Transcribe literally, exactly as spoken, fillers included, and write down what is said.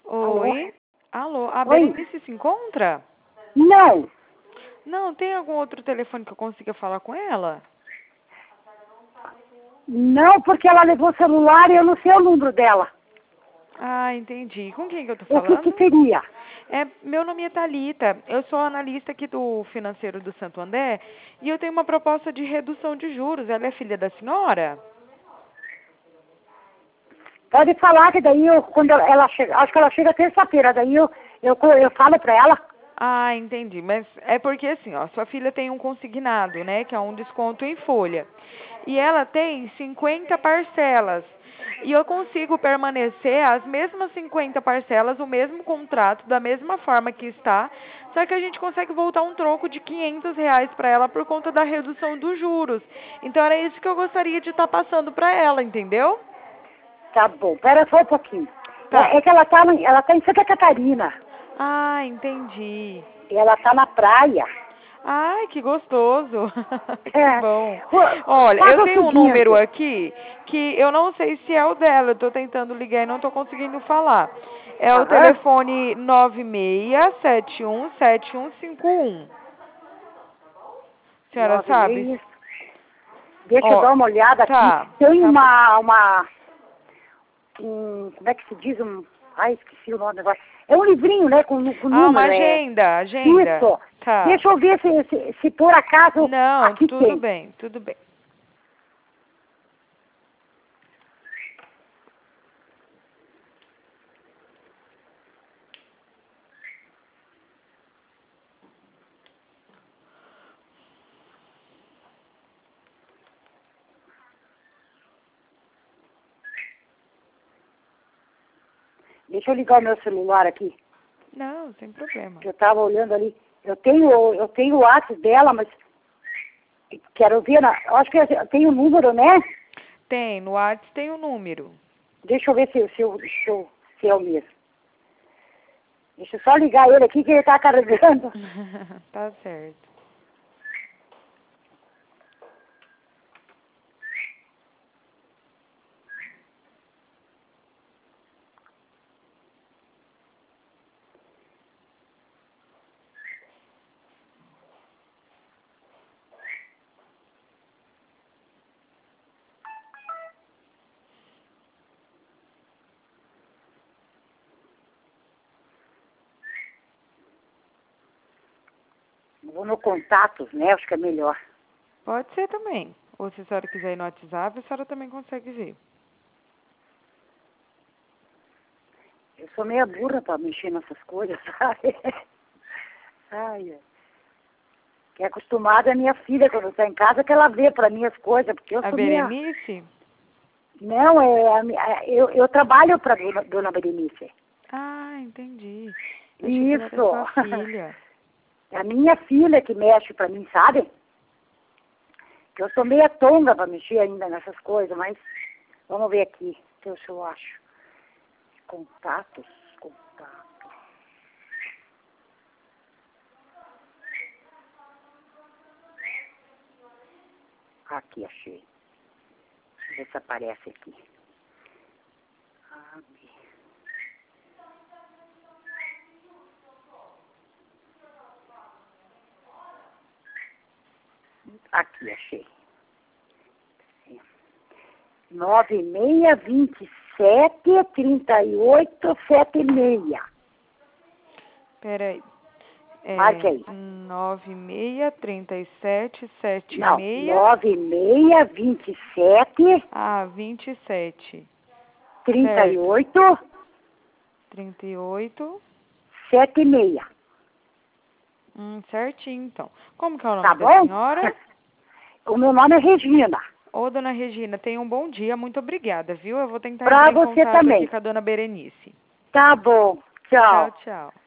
Alô? Oi? Alô, a Oi? Berenice se encontra? Não, Não, tem algum outro telefone que eu consiga falar com ela? não, porque ela levou o celular e eu não sei o número dela. Ah, entendi. Com quem que eu tô O que que falando? seria? É, meu nome é Thalita. Eu sou analista aqui do financeiro do Santo André e eu tenho uma proposta de redução de juros. Ela é filha da senhora? Pode falar que daí eu, quando ela ela chega, acho que ela chega terça-feira, daí eu, eu, eu falo pra ela. Ah, entendi. Mas é porque assim, ó, sua filha tem um consignado, né, que é um desconto em folha. E ela tem cinquenta parcelas. E eu consigo permanecer as mesmas cinquenta parcelas, o mesmo contrato, da mesma forma que está, só que a gente consegue voltar um troco de quinhentos reais para ela por conta da redução dos juros. Então era isso que eu gostaria de estar passando para ela, entendeu? Tá bom, pera só um pouquinho. Tá. É, é que ela tá, no- ela tá em Santa Catarina. Ah, entendi. E ela tá na praia. Ai, que gostoso. Que É. bom. Ô, Olha, faz eu o tenho um número seguinte. aqui que eu não sei se é o dela. Eu tô tentando ligar e não tô conseguindo falar. É o Aham. telefone nove seis sete um sete um cinco um. Senhora Nove e sabe? meia. Deixa eu Ó, dar uma olhada aqui. tá. Tem Tá bom. uma, uma, um, como é que se diz? Um, ai, esqueci o nome agora. É um livrinho, né, com, com Ah, uma número, é. agenda, agenda. Isso. Tá. Deixa eu ver se, se, se por acaso Não, aqui tudo tem. bem, tudo bem. Deixa eu ligar o meu celular aqui, Não, sem problema. que eu estava olhando ali. Eu tenho, eu tenho o WhatsApp dela, mas quero ver, na, eu acho que eu tenho o número, né? Tem, no WhatsApp tem o número. Deixa eu ver se, se, eu- se, eu- se é o mesmo. Deixa eu só ligar ele aqui que ele está carregando. Tá certo. Vou no contatos, né? Acho que é melhor. Pode ser também. Ou se a senhora quiser ir no WhatsApp, a senhora também consegue ver. Eu sou meia burra para mexer nessas coisas, sabe? Ai, ai. Que é acostumada é minha filha, quando está em casa, que ela vê para mim as coisas, porque eu A sou meia... Berenice? Não, é, a mi- a- eu, eu trabalho para dona, dona Berenice. Ah, entendi. Eu achei que ela era Isso. sua filha. É a minha filha que mexe para mim, sabe? Que eu sou meia tonga para mexer ainda nessas coisas, mas vamos ver aqui, deixa eu acho. Contatos, contatos. Aqui, achei. Deixa eu ver se aparece aqui. Ah, aqui, achei. Nove meia vinte e sete trinta e oito sete meia. Peraí. Marque É aí. nove seis trinta e sete sete Não, seis. nove meia vinte e sete Ah, vinte e sete. trinta e Certo. oito trinta e oito. sete meia. Hum, certinho, então. Como que é o Tá nome da bom? senhora? O meu nome é Regina. Ô, dona Regina, tenha um bom dia. Muito obrigada, viu? Eu vou tentar entrar Pra em você contato aqui também. com a dona Berenice. Tá bom. Tchau, Tchau. tchau.